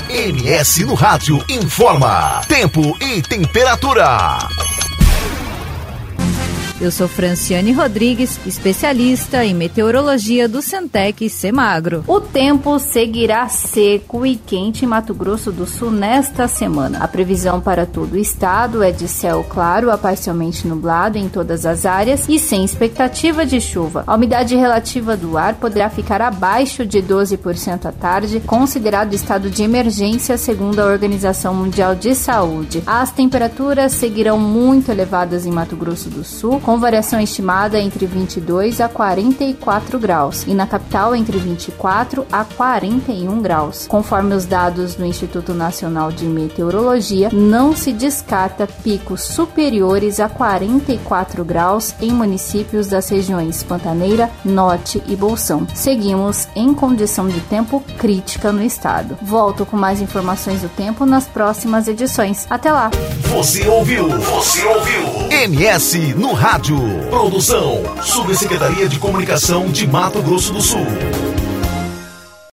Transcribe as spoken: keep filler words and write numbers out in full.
M S no Rádio informa tempo e temperatura. Eu sou Franciane Rodrigues, especialista em meteorologia do Centec Semagro. O tempo seguirá seco e quente em Mato Grosso do Sul nesta semana. A previsão para todo o estado é de céu claro a parcialmente nublado em todas as áreas e sem expectativa de chuva. A umidade relativa do ar poderá ficar abaixo de doze por cento à tarde, considerado estado de emergência segundo a Organização Mundial de Saúde. As temperaturas seguirão muito elevadas em Mato Grosso do Sul, com variação estimada entre vinte e dois a quarenta e quatro graus, e na capital entre vinte e quatro a quarenta e um graus. Conforme os dados do Instituto Nacional de Meteorologia, não se descarta picos superiores a quarenta e quatro graus em municípios das regiões Pantaneira, Norte e Bolsão. Seguimos em condição de tempo crítica no estado. Volto com mais informações do tempo nas próximas edições. Até lá! Você ouviu? Você ouviu? M S no Rádio. Produção Subsecretaria de Comunicação de Mato Grosso do Sul.